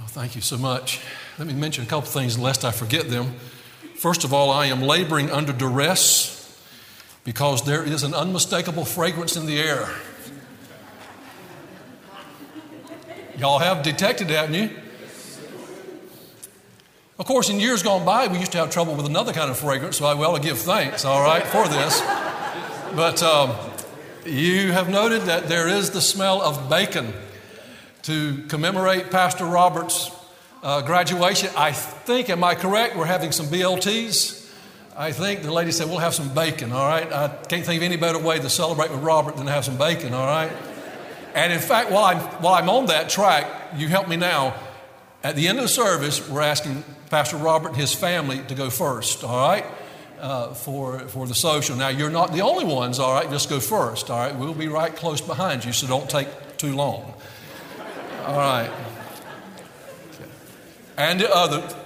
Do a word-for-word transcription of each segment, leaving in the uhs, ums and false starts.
Oh, thank you so much. Let me mention a couple things lest I forget them. First of all, I am laboring under duress because there is an unmistakable fragrance in the air. Y'all have detected that, haven't you? Of course, in years gone by, we used to have trouble with another kind of fragrance, so I will give thanks, all right, for this. But um, you have noted that there is the smell of bacon. To commemorate Pastor Robert's uh, graduation, I think, am I correct, we're having some B L Ts? I think the lady said, we'll have some bacon, all right? I can't think of any better way to celebrate with Robert than to have some bacon, all right? And in fact, while I'm, while I'm on that track, you help me now. At the end of the service, we're asking Pastor Robert and his family to go first, all right, uh, for, for the social. Now, you're not the only ones, all right? Just go first, all right? We'll be right close behind you, so don't take too long. All right. And the other,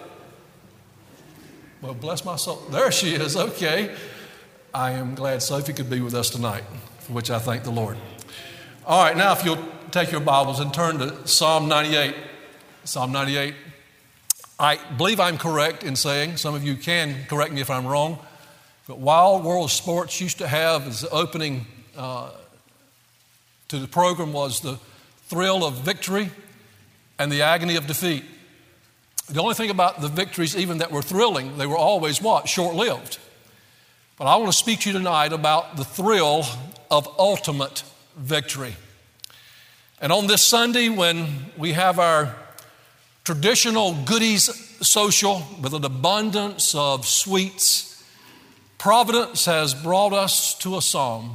well, bless my soul. There she is. Okay. I am glad Sophie could be with us tonight, for which I thank the Lord. All right. Now, if you'll take your Bibles and turn to Psalm ninety-eight. Psalm ninety-eight. I believe I'm correct in saying, some of you can correct me if I'm wrong, but Wild World Sports used to have as the opening uh, to the program was the thrill of victory and the agony of defeat. The only thing about the victories, even that were thrilling, they were always what? Short-lived. But I want to speak to you tonight about the thrill of ultimate victory. And on this Sunday, when we have our traditional goodies social with an abundance of sweets, Providence has brought us to a psalm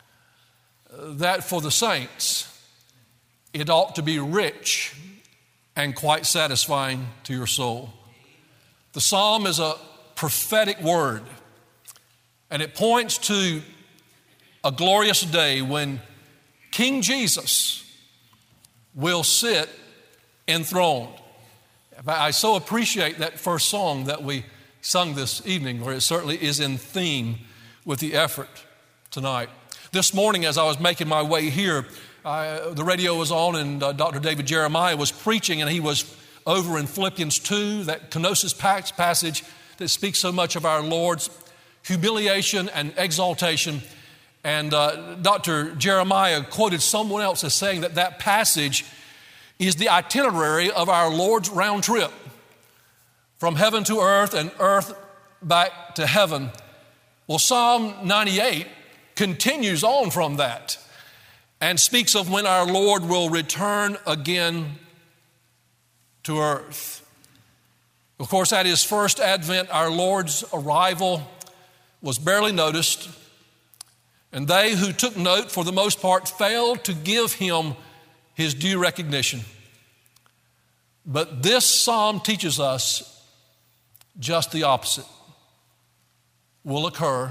that for the saints, it ought to be rich and quite satisfying to your soul. The psalm is a prophetic word, and it points to a glorious day when King Jesus will sit enthroned. I so appreciate that first song that we sung this evening, where it certainly is in theme with the effort tonight. This morning, as I was making my way here, I, the radio was on, and uh, Doctor David Jeremiah was preaching, and he was over in Philippians two, that kenosis passage that speaks so much of our Lord's humiliation and exaltation. And uh, Doctor Jeremiah quoted someone else as saying that that passage is the itinerary of our Lord's round trip from heaven to earth and earth back to heaven. Well, Psalm ninety-eight continues on from that and speaks of when our Lord will return again to earth. Of course, at his first advent, our Lord's arrival was barely noticed, and they who took note, for the most part, failed to give him his due recognition. But this psalm teaches us just the opposite will occur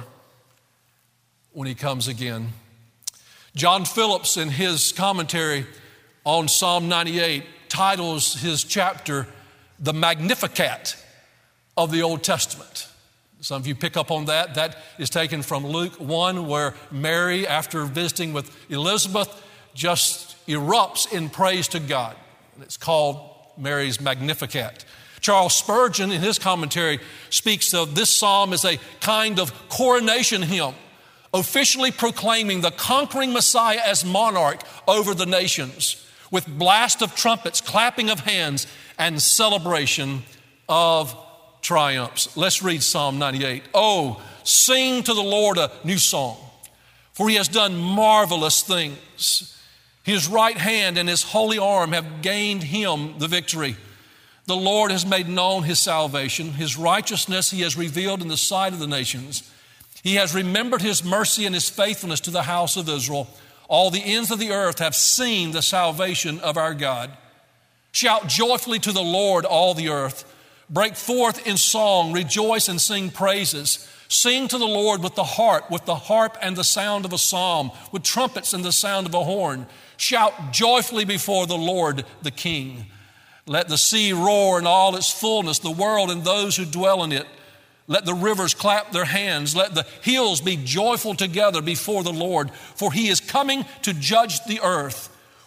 when he comes again. John Phillips, in his commentary on Psalm ninety-eight, titles his chapter The Magnificat of the Old Testament. Some of you pick up on that. That is taken from Luke one, where Mary, after visiting with Elizabeth, just erupts in praise to God. It's called Mary's Magnificat. Charles Spurgeon, in his commentary, speaks of this psalm as a kind of coronation hymn, officially proclaiming the conquering Messiah as monarch over the nations, with blast of trumpets, clapping of hands, and celebration of triumphs. Let's read Psalm ninety-eight. Oh, sing to the Lord a new song, for he has done marvelous things. His right hand and his holy arm have gained him the victory. The Lord has made known his salvation. His righteousness he has revealed in the sight of the nations. He has remembered his mercy and his faithfulness to the house of Israel. All the ends of the earth have seen the salvation of our God. Shout joyfully to the Lord, all the earth. Break forth in song, rejoice and sing praises. Sing to the Lord with the harp, with the harp and the sound of a psalm, with trumpets and the sound of a horn. Shout joyfully before the Lord, the King. Let the sea roar in all its fullness, the world and those who dwell in it. Let the rivers clap their hands. Let the hills be joyful together before the Lord, for he is coming to judge the earth.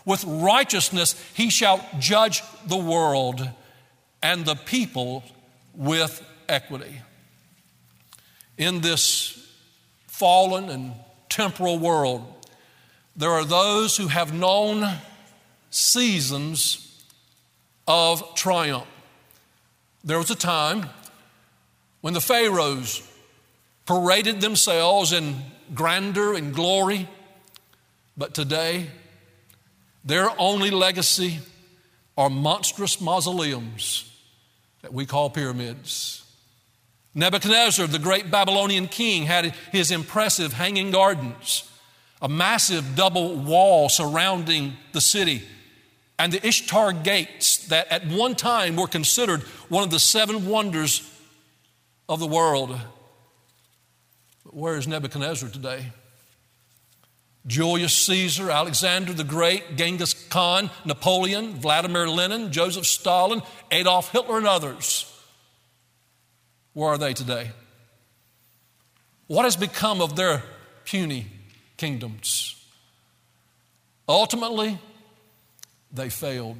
With righteousness he shall judge the world and the people with equity. In this fallen and temporal world, there are those who have known seasons of triumph. There was a time when the pharaohs paraded themselves in grandeur and glory, but today their only legacy are monstrous mausoleums that we call pyramids. Nebuchadnezzar, the great Babylonian king, had his impressive hanging gardens, a massive double wall surrounding the city, and the Ishtar gates that at one time were considered one of the seven wonders of the world. But where is Nebuchadnezzar today? Julius Caesar, Alexander the Great, Genghis Khan, Napoleon, Vladimir Lenin, Joseph Stalin, Adolf Hitler, and others. Where are they today? What has become of their puny kingdoms? Ultimately, they failed.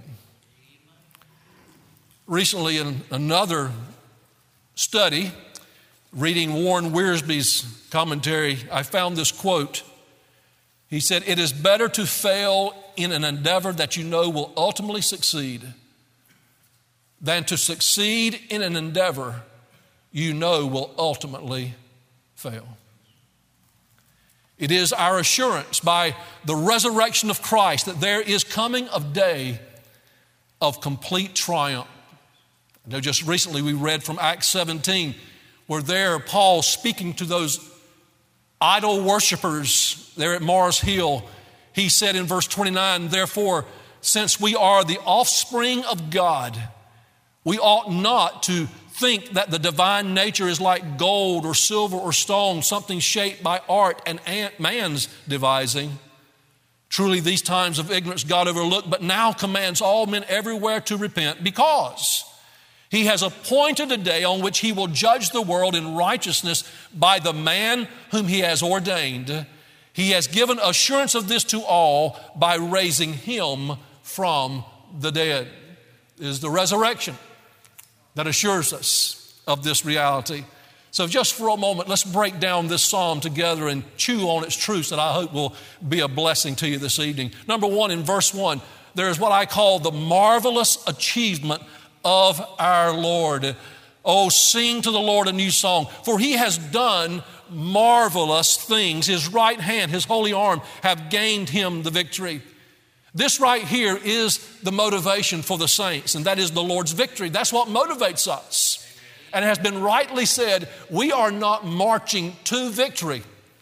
Recently, in another study, reading Warren Wiersbe's commentary, I found this quote. He said, "It is better to fail in an endeavor that you know will ultimately succeed than to succeed in an endeavor you know will ultimately fail." It is our assurance by the resurrection of Christ that there is coming a day of complete triumph. I know just recently we read from Acts seventeen, where there Paul, speaking to those idol worshipers there at Mars Hill, he said in verse twenty-nine, "Therefore, since we are the offspring of God, we ought not to think that the divine nature is like gold or silver or stone, something shaped by art and man's devising. Truly, these times of ignorance God overlooked, but now commands all men everywhere to repent, because he has appointed a day on which he will judge the world in righteousness by the man whom he has ordained. He has given assurance of this to all by raising him from the dead." It is the resurrection that assures us of this reality. So just for a moment, let's break down this psalm together and chew on its truths that I hope will be a blessing to you this evening. Number one, in verse one, there is what I call the marvelous achievement of our Lord. Oh, sing to the Lord a new song, for he has done marvelous things. His right hand, his holy arm have gained him the victory. This right here is the motivation for the saints, and that is the Lord's victory. That's what motivates us. And it has been rightly said, we are not marching to victory.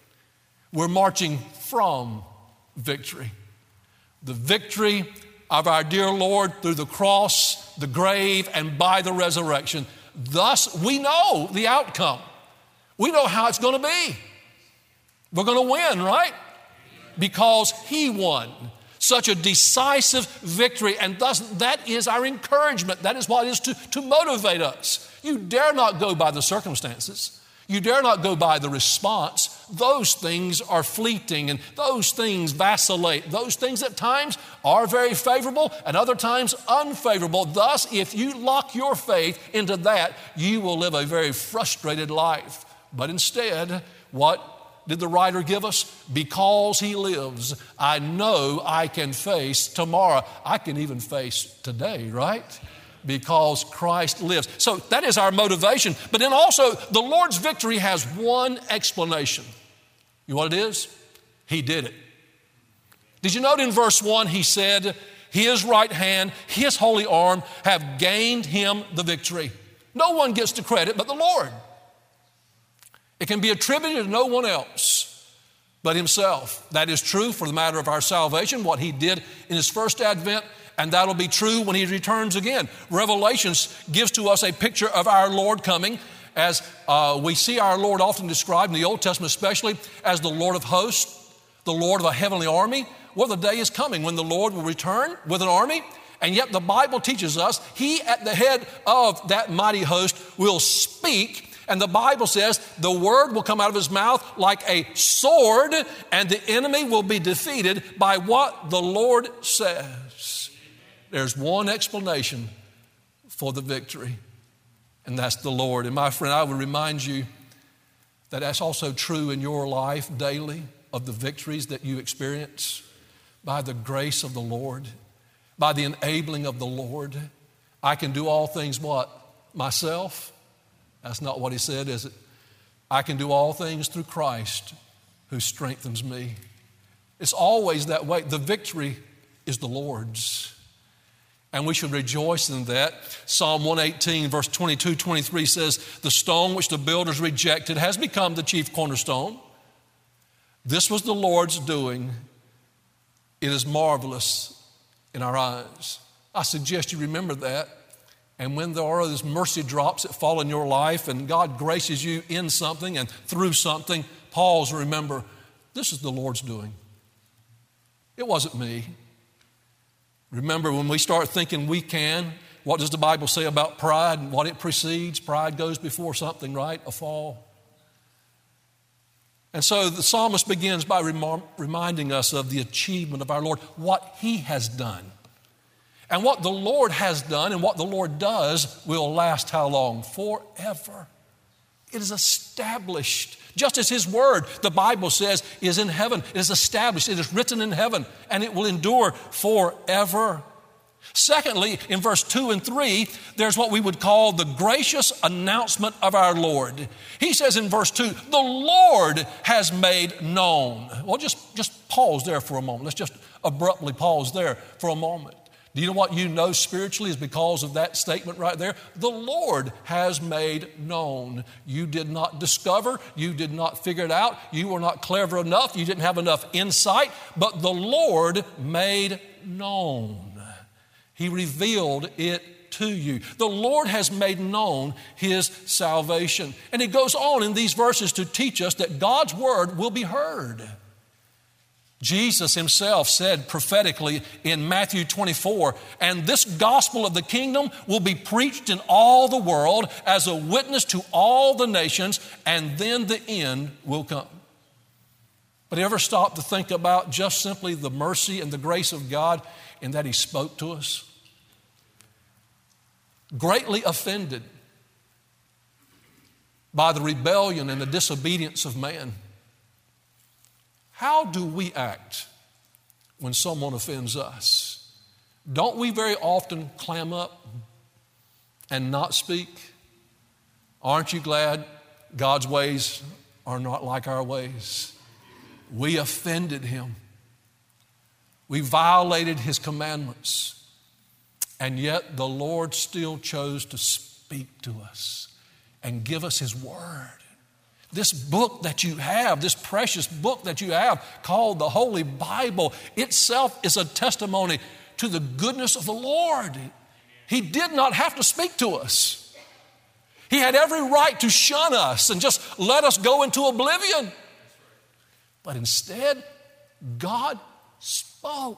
We're marching from victory. The victory of our dear Lord through the cross, the grave, and by the resurrection. Thus, we know the outcome. We know how it's going to be. We're going to win, right? Because he won. Such a decisive victory, and thus that is our encouragement. That is what it is to, to motivate us. You dare not go by the circumstances. You dare not go by the response. Those things are fleeting and those things vacillate. Those things at times are very favorable and other times unfavorable. Thus, if you lock your faith into that, you will live a very frustrated life. But instead, what did the writer give us? Because he lives, I know I can face tomorrow. I can even face today, right? Because Christ lives. So that is our motivation. But then also, the Lord's victory has one explanation. You know what it is? He did it. Did you note in verse one, he said, his right hand, his holy arm have gained him the victory. No one gets the credit but the Lord. It can be attributed to no one else but himself. That is true for the matter of our salvation, what he did in his first advent, and that'll be true when he returns again. Revelations gives to us a picture of our Lord coming, as uh, we see our Lord often described in the Old Testament especially as the Lord of hosts, the Lord of a heavenly army. Well, the day is coming when the Lord will return with an army, and yet the Bible teaches us he at the head of that mighty host will speak, And the Bible says the word will come out of his mouth like a sword, and the enemy will be defeated by what the Lord says. There's one explanation for the victory, and that's the Lord. And my friend, I would remind you that that's also true in your life daily, of the victories that you experience by the grace of the Lord, by the enabling of the Lord. I can do all things what? Myself? That's not what he said, is it? I can do all things through Christ who strengthens me. It's always that way. The victory is the Lord's, and we should rejoice in that. Psalm one eighteen, verse twenty-two, twenty-three says, the stone which the builders rejected has become the chief cornerstone. This was the Lord's doing. It is marvelous in our eyes. I suggest you remember that. And when there are those mercy drops that fall in your life and God graces you in something and through something, pause and remember, this is the Lord's doing. It wasn't me. Remember, when we start thinking we can, what does the Bible say about pride and what it precedes? Pride goes before something, right? A fall. And so the psalmist begins by rem- reminding us of the achievement of our Lord, what he has done. And what the Lord has done and what the Lord does will last how long? Forever. It is established. Just as his word, the Bible says, is in heaven. It is established. It is written in heaven, and it will endure forever. Secondly, in verse two and three, there's what we would call the gracious announcement of our Lord. He says in verse two, the Lord has made known. Well, just, just pause there for a moment. Let's just abruptly pause there for a moment. Do you know what you know spiritually is because of that statement right there? The Lord has made known. You did not discover. You did not figure it out. You were not clever enough. You didn't have enough insight. But the Lord made known. He revealed it to you. The Lord has made known his salvation. And it goes on in these verses to teach us that God's word will be heard. Jesus himself said prophetically in Matthew twenty-four, and this gospel of the kingdom will be preached in all the world as a witness to all the nations, and then the end will come. But ever stop to think about just simply the mercy and the grace of God in that he spoke to us? Greatly offended by the rebellion and the disobedience of man. How do we act when someone offends us? Don't we very often clam up and not speak? Aren't you glad God's ways are not like our ways? We offended him. We violated his commandments. And yet the Lord still chose to speak to us and give us his word. This book that you have, this precious book that you have called the Holy Bible itself is a testimony to the goodness of the Lord. He did not have to speak to us. He had every right to shun us and just let us go into oblivion. But instead, God spoke.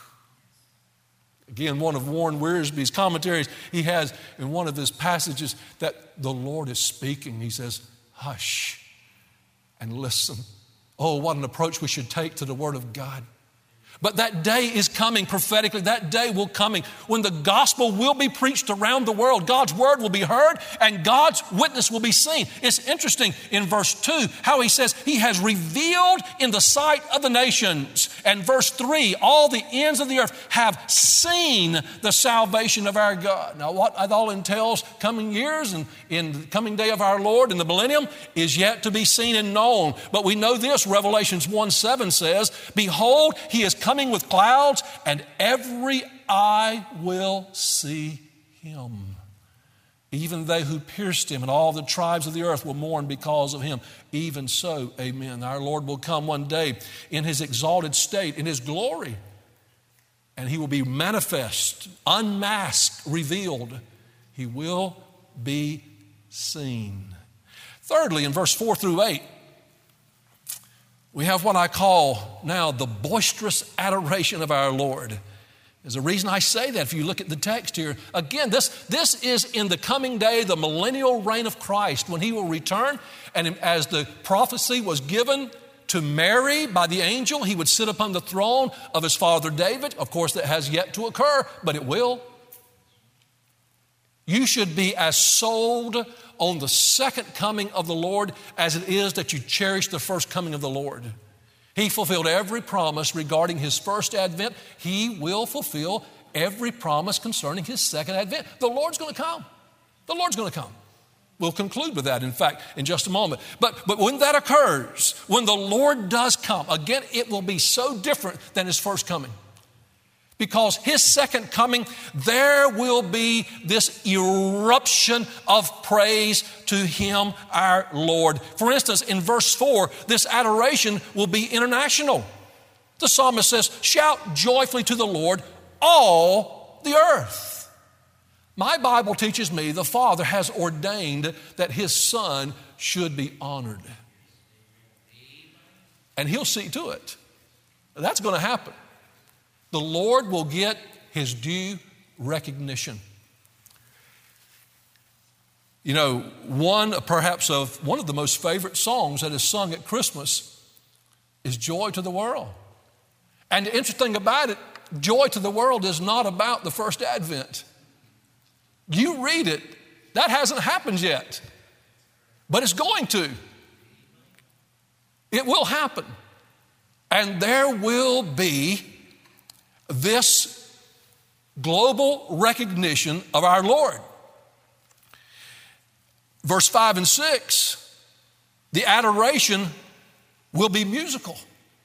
Again, one of Warren Wiersbe's commentaries, he has in one of his passages that the Lord is speaking. He says, hush and listen. Oh, what an approach we should take to the Word of God. But that day is coming prophetically. That day will coming when the gospel will be preached around the world. God's word will be heard and God's witness will be seen. It's interesting in verse two how he says he has revealed in the sight of the nations. And verse three, all the ends of the earth have seen the salvation of our God. Now what that all entails coming years and in the coming day of our Lord in the millennium is yet to be seen and known. But we know this, Revelations one seven says, behold, he is coming with clouds, and every eye will see him. Even they who pierced him, and all the tribes of the earth will mourn because of him. Even so, amen. Our Lord will come one day in his exalted state, in his glory, and he will be manifest, unmasked, revealed. He will be seen. Thirdly, in verse four through eight, we have what I call now the boisterous adoration of our Lord. There's a reason I say that if you look at the text here. Again, this, this is in the coming day, the millennial reign of Christ, when he will return. And as the prophecy was given to Mary by the angel, he would sit upon the throne of his father David. Of course, that has yet to occur, but it will. You should be as sold on the second coming of the Lord as it is that you cherish the first coming of the Lord. He fulfilled every promise regarding his first advent. He will fulfill every promise concerning his second advent. The Lord's going to come. The Lord's going to come. We'll conclude with that, in fact, in just a moment. But, but when that occurs, when the Lord does come, again, it will be so different than his first coming. Because his second coming, there will be this eruption of praise to him, our Lord. For instance, in verse four, this adoration will be international. The psalmist says, "Shout joyfully to the Lord, all the earth." My Bible teaches me the Father has ordained that his Son should be honored. And he'll see to it. That's going to happen. The Lord will get his due recognition. You know, one perhaps of one of the most favorite songs that is sung at Christmas is "Joy to the World." And the interesting about it, "Joy to the World" is not about the first advent. You read it, that hasn't happened yet, but it's going to. It will happen. And there will be this global recognition of our Lord. Verse five and six, the adoration will be musical.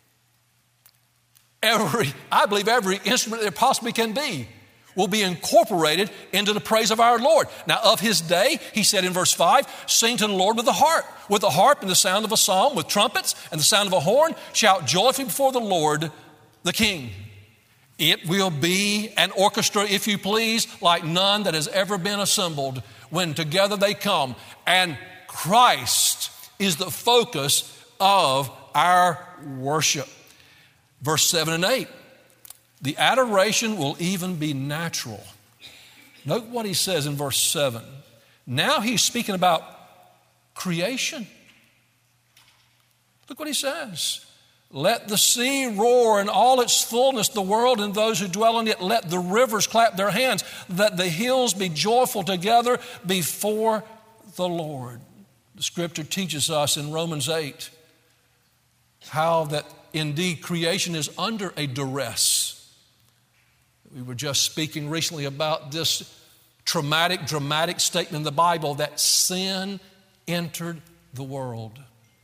Every, I believe every instrument there possibly can be will be incorporated into the praise of our Lord. Now, of his day, he said in verse five, "Sing to the Lord with the harp, with the harp and the sound of a psalm, with trumpets and the sound of a horn. Shout joyfully before the Lord, the King." It will be an orchestra, if you please, like none that has ever been assembled, when together they come. And Christ is the focus of our worship. Verse seven and eight, the adoration will even be natural. Note what he says in verse seven. Now he's speaking about creation. Look what he says. "Let the sea roar in all its fullness, the world and those who dwell in it. Let the rivers clap their hands. Let the hills be joyful together before the Lord." The scripture teaches us in Romans eight how that indeed creation is under a duress. We were just speaking recently about this traumatic, dramatic statement in the Bible that sin entered the world.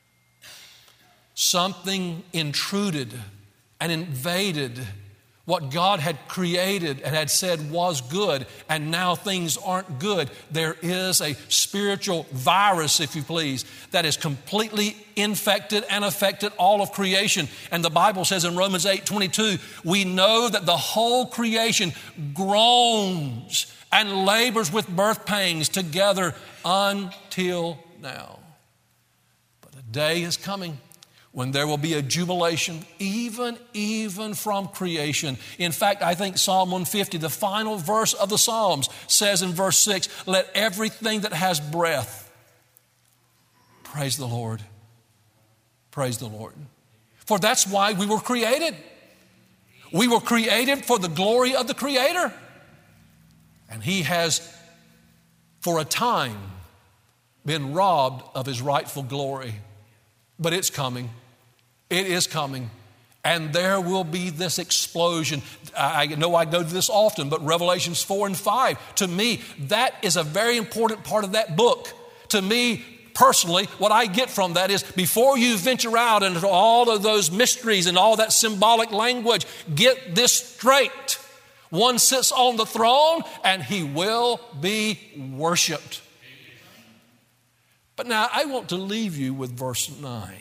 Something intruded and invaded what God had created and had said was good, and now things aren't good. There is a spiritual virus, if you please, that is completely infected and affected all of creation. And the Bible says in Romans eight twenty-two, we know that the whole creation groans and labors with birth pangs together until now. But a day is coming when there will be a jubilation, even, even from creation. In fact, I think Psalm one fifty, the final verse of the Psalms, says in verse six, "Let everything that has breath praise the Lord." Praise the Lord. For that's why we were created. We were created for the glory of the Creator. And He has, for a time, been robbed of His rightful glory. But it's coming. It is coming. And there will be this explosion. I know I go to this often, but Revelations four and five, to me, that is a very important part of that book. To me, personally, what I get from that is before you venture out into all of those mysteries and all that symbolic language, get this straight. One sits on the throne and He will be worshiped. But now I want to leave you with verse nine.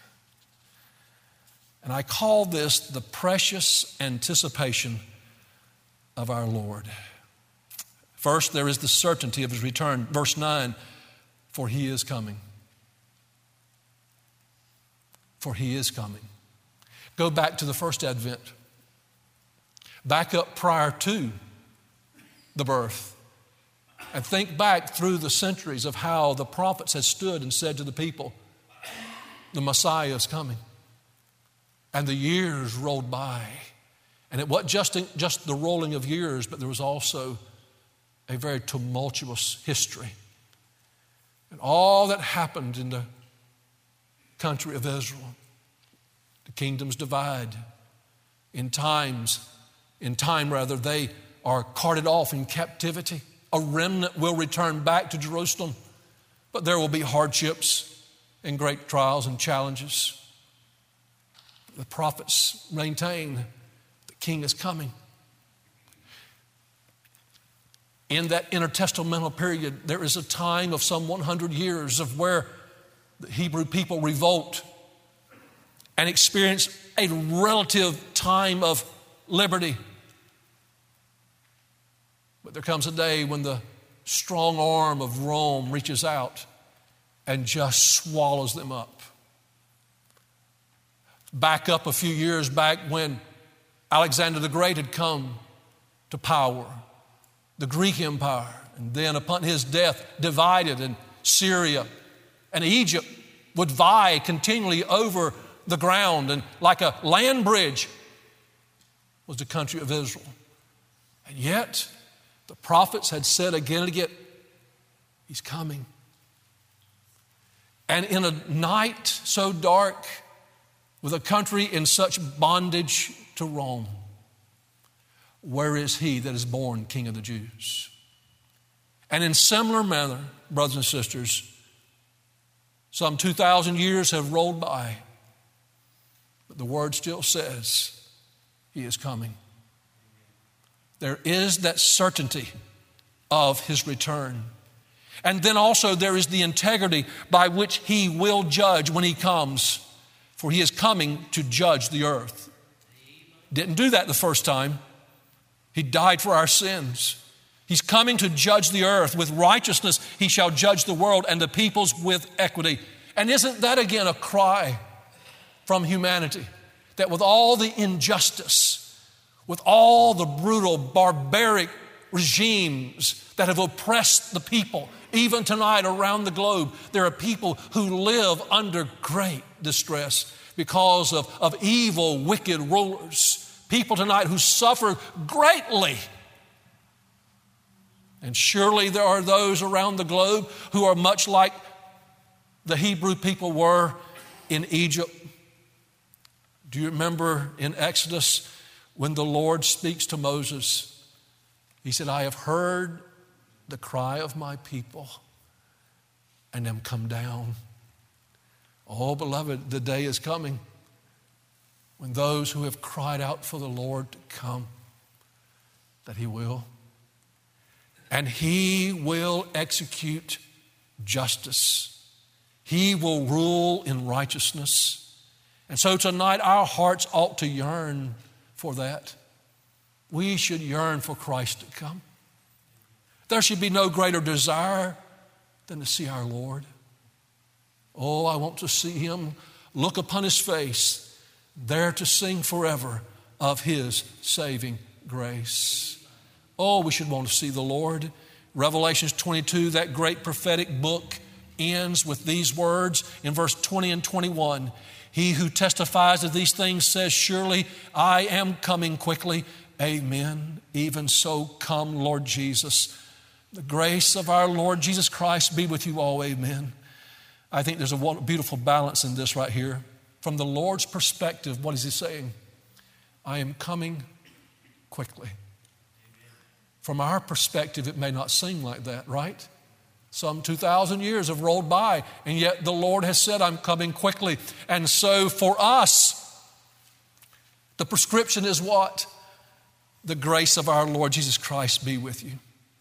And I call this the precious anticipation of our Lord. First, there is the certainty of His return. Verse nine, for He is coming. For He is coming. Go back to the first advent. Back up prior to the birth and think back through the centuries of how the prophets had stood and said to the people, the Messiah is coming. And the years rolled by. And it wasn't just, just the rolling of years, but there was also a very tumultuous history. And all that happened in the country of Israel. The kingdoms divide. In times, in time rather, they are carted off in captivity. A remnant will return back to Jerusalem, but there will be hardships and great trials and challenges. The prophets maintain the king is coming. In that intertestamental period, there is a time of some one hundred years of where the Hebrew people revolt and experience a relative time of liberty. But there comes a day when the strong arm of Rome reaches out and just swallows them up. Back up a few years back when Alexander the Great had come to power, the Greek Empire, and then upon his death divided, and Syria and Egypt would vie continually over the ground, and like a land bridge was the country of Israel. And yet the prophets had said again and again, he's coming. And in a night so dark, with a country in such bondage to Rome, where is he that is born King of the Jews? And in similar manner, brothers and sisters, some two thousand years have rolled by, but the word still says he is coming. There is that certainty of his return. And then also there is the integrity by which he will judge when he comes, for he is coming to judge the earth. Didn't do that the first time. He died for our sins. He's coming to judge the earth. With righteousness he shall judge the world and the peoples with equity. And isn't that again a cry from humanity? That with all the injustice, with all the brutal, barbaric regimes that have oppressed the people, even tonight around the globe, there are people who live under great distress because of, of evil, wicked rulers. People tonight who suffer greatly. And surely there are those around the globe who are much like the Hebrew people were in Egypt. Do you remember in Exodus when the Lord speaks to Moses? He said, I have heard the cry of my people and am come down. Oh, beloved, the day is coming when those who have cried out for the Lord to come, that he will. And he will execute justice. He will rule in righteousness. And so tonight our hearts ought to yearn for that. We should yearn for Christ to come. There should be no greater desire than to see our Lord. Oh, I want to see him, look upon his face, there to sing forever of his saving grace. Oh, we should want to see the Lord. Revelation twenty-two, that great prophetic book, ends with these words in verse twenty and twenty-one. He who testifies of these things says, surely I am coming quickly. Amen. Even so, come, Lord Jesus. The grace of our Lord Jesus Christ be with you all. Amen. I think there's a beautiful balance in this right here. From the Lord's perspective, what is he saying? I am coming quickly. From our perspective, it may not seem like that, right? Some two thousand years have rolled by, and yet the Lord has said, I'm coming quickly. And so for us, the prescription is what? The grace of our Lord Jesus Christ be with you.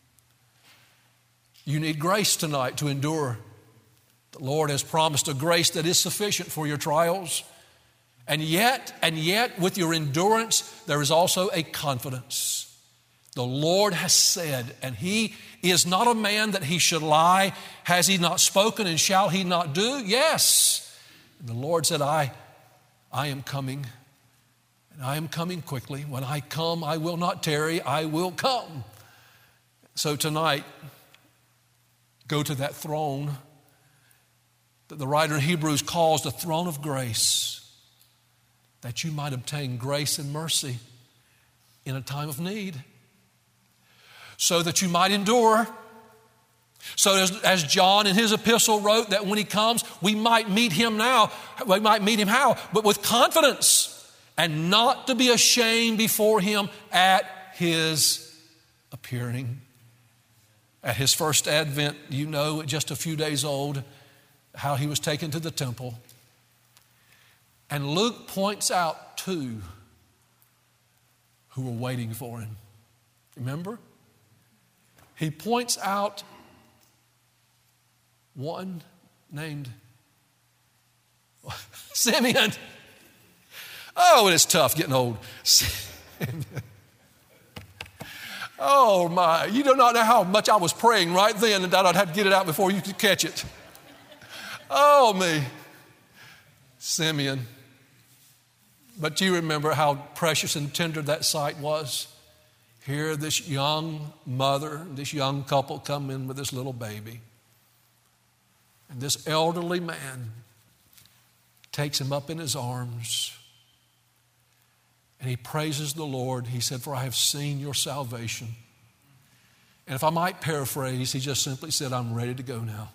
You need grace tonight to endure. The Lord has promised a grace that is sufficient for your trials. And yet, and yet, with your endurance, there is also a confidence. The Lord has said, and he is not a man that he should lie. Has he not spoken, and shall he not do? Yes. And the Lord said, I, I am coming. And I am coming quickly. When I come, I will not tarry. I will come. So tonight, go to that throne that the writer in Hebrews calls the throne of grace, that you might obtain grace and mercy in a time of need, so that you might endure. So as, as John in his epistle wrote, that when he comes, we might meet him now. We might meet him how? But with confidence, and not to be ashamed before him at his appearing. At his first advent, you know, just a few days old, how he was taken to the temple. And Luke points out two who were waiting for him. Remember? He points out one named Simeon. Oh, it's tough getting old. Oh my, you do not know how much I was praying right then and that I'd have to get it out before you could catch it. Oh me, Simeon. But you remember how precious and tender that sight was. Here this young mother, this young couple come in with this little baby. And this elderly man takes him up in his arms. And he praises the Lord. He said, "For I have seen your salvation." And if I might paraphrase, he just simply said, "I'm ready to go now.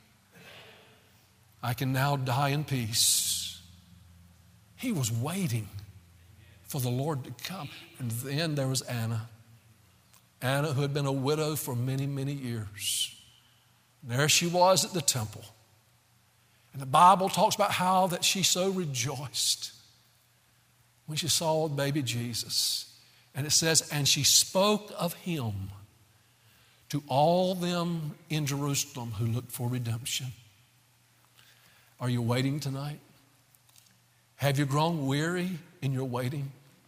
I can now die in peace." He was waiting for the Lord to come. And then there was Anna. Anna, who had been a widow for many, many years. And there she was at the temple. And the Bible talks about how that she so rejoiced when she saw baby Jesus. And it says, and she spoke of him to all them in Jerusalem who looked for redemption. Are you waiting tonight? Have you grown weary in your waiting?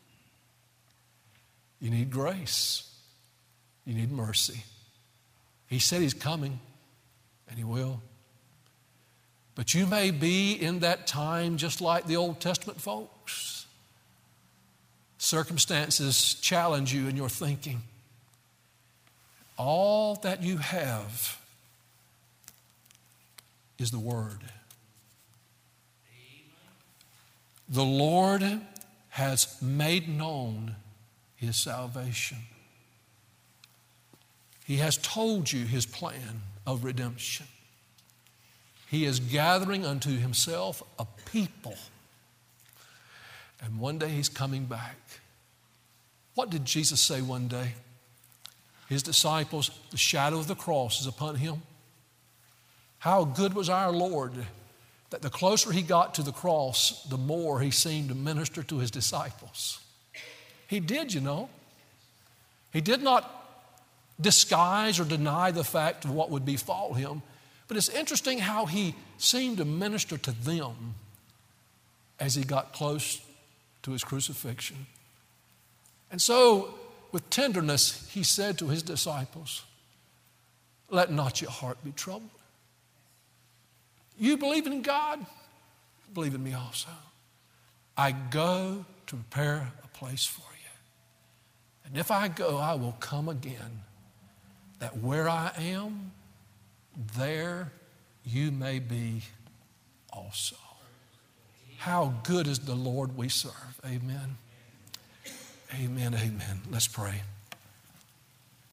You need grace. You need mercy. He said he's coming, and he will. But you may be in that time just like the Old Testament folks. Circumstances challenge you in your thinking. All that you have is the Word. The Lord has made known His salvation. He has told you His plan of redemption. He is gathering unto Himself a people. And one day He's coming back. What did Jesus say one day? His disciples, the shadow of the cross is upon Him. How good was our Lord that the closer He got to the cross, the more He seemed to minister to His disciples. He did, you know. He did not disguise or deny the fact of what would befall Him. But it's interesting how He seemed to minister to them as He got close to His crucifixion. And so, with tenderness, He said to His disciples, "Let not your heart be troubled. You believe in God, believe in me also. I go to prepare a place for you. And if I go, I will come again, that where I am, there you may be also." How good is the Lord we serve. Amen. Amen, amen. Let's pray.